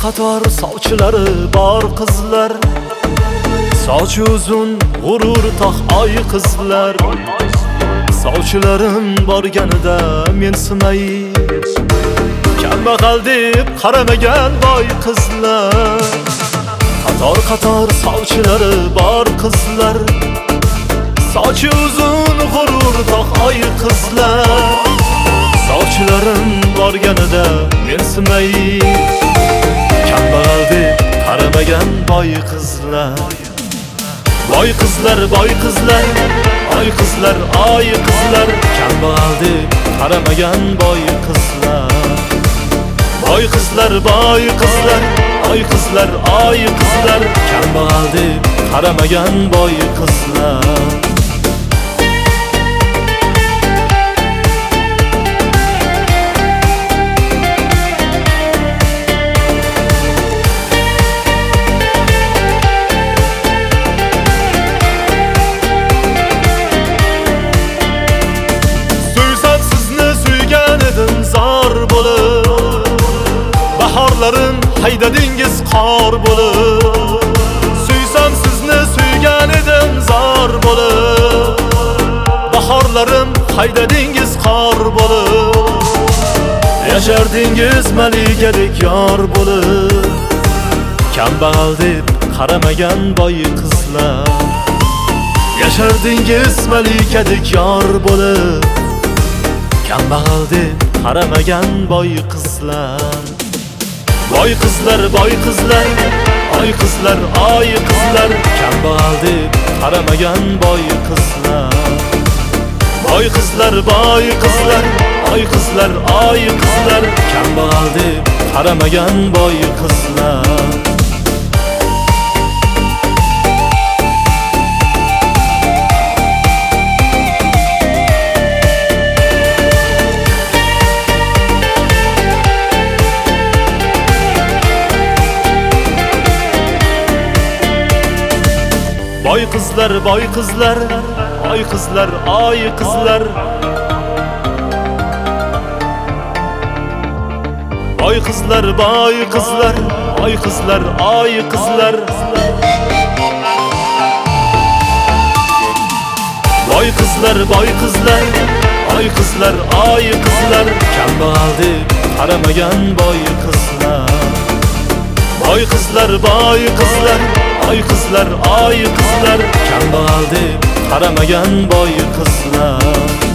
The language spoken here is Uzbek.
qator sovchilari bor qizlar, sochi uzun g'urur tog' oy qizlar. Sovchilarim borganida men sinay, kambag'al deb qaramagan boy qizlar. Qator sovchilari bor qizlar, sochi uzun g'urur tog' oy qizlar. Sovchilarim borganida men sinay, kambag'al deb qaramagan boy qizlar. Boy qizlar, boy qizlar, oy qizlar, oy qizlar, kambag'al deb qaramagan boy qizlar. Boy qizlar, boy qizlar, oy qizlar, oy qizlar, kambag'al deb qaramagan boy qizlar. Bahorlarim haydadingiz qor bo'lib, suysam sizni suygan edim zor bo'lib. Bahorlarim haydadingiz qor bo'lib, yashardingiz malikadek yor bo'lib. Kambag'al deb qaramagan boy qizlar, yashardingiz malikadek yor bo'lib. Kambag'al deb qaramagan boy qizlar. Boy qizlar, boy qizlar, oy qizlar, oy qizlar, kambag'al deb qaramagan boy qizlar. Boy qizlar, boy qizlar, oy qizlar, oy qizlar, kambag'al deb qaramagan boy qizlar. Boy qizlar, boy qizlar, oy qizlar, oy qizlar. Boy qizlar, boy qizlar, oy qizlar, oy qizlar. Boy qizlar, boy qizlar, oy qizlar, oy qizlar, kambag'al deb qaramagan boy qizlar. Boy qizlar, boy qizlar, oy qizlar, oy qizlar, kambag'al deb qaramagan boy qizlar.